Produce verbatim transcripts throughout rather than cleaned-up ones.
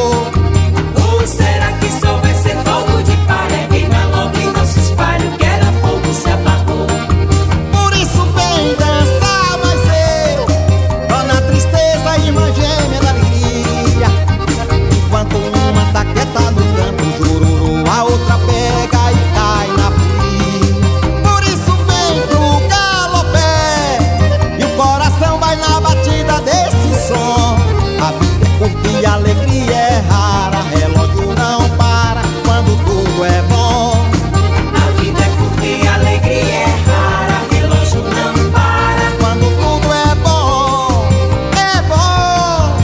amor. Ou será que só vai ser fogo de palha? Queima logo e não se espalha, o que era fogo se apagou. Por isso vem dançar mais eu, dona tristeza, irmã gêmea da alegria. Enquanto uma tá quieta no canto, jururu, a outra pega e cai na folia. Por isso vem pro galopé, e o coração vai na batida desse som. A vida é curta e a alegria é rara, relógio não para quando tudo é bom. A vida é curta e a alegria é rara, relógio não para Quando tudo é bom, é bom.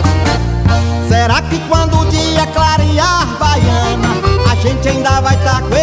Será que quando o dia clarear, baiana, a gente ainda vai estar com